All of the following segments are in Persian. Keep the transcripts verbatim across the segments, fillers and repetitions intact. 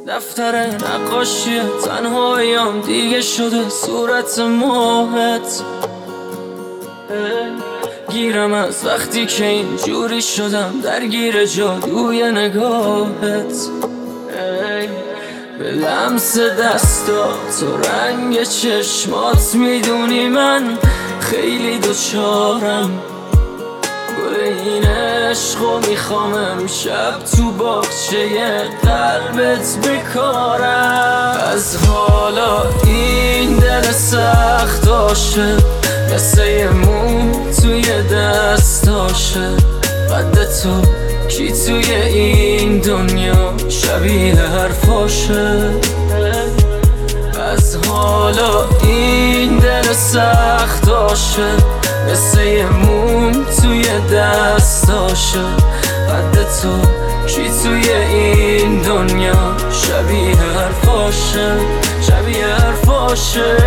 دفتر نقاشی تنهاییام دیگه شده صورت ماهت. گیرم از وقتی که اینجوری شدم درگیر جادوی نگاهت. به لمس دستا تو رنگ چشمات میدونی من خیلی دوچارم. گل این عشقو میخوام امشب تو باغچه قلبت بکارم. از حالا این دل سخت عاشق مثل یه مو توی دستاشه. قد تو کی توی این دنیا شبیه حرفاشه. از حالا این دل سخت عاشق مثل یه موم توی دستاشه. قد تو کی توی این دنیا شبیه حرفاشه، شبیه حرفاشه.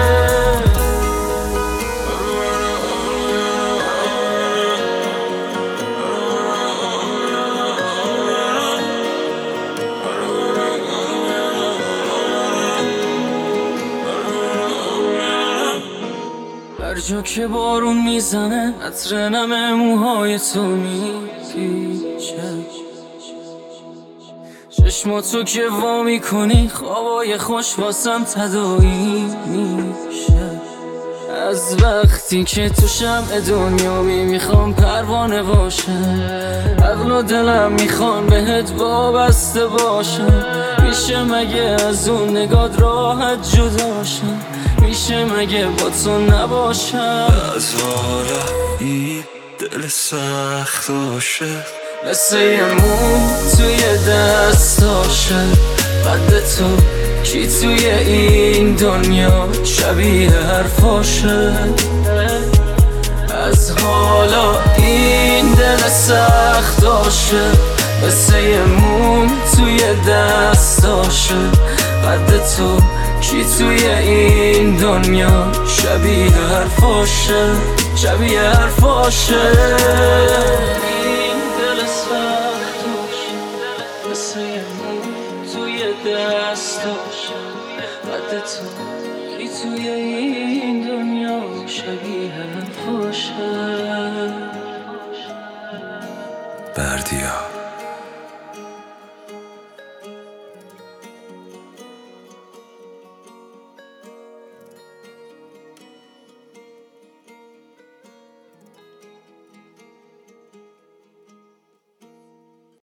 هر جا که بارون میزنه عطر نم موهای تو میپیچه. چشماتو که وا میکنی خوابای خوش واسم تداعی میشه. از وقتی که تو شمع دنیا می میخوام پروانه باشه. عقل و دلم میخوان بهت وابسته باشم. میشه مگه از اون نگات راحت جدا شم؟ میشه مگه با تو نباشم؟ از حالا این دل سخت عاشق مثل یه مو توی دستاشه. قد تو کی توی این دنیا شبیه حرفاشه. از حالا این دل سخت عاشق مثل یه موم توی دستاشه. قد تو کی توی این دنیا شبیه حرفاشه، شبیه حرفاشه. این دل سخت عاشق مثل یه موم توی دستاشه. قد تو کی توی این دنیا شبیه حرفاشه. بردیا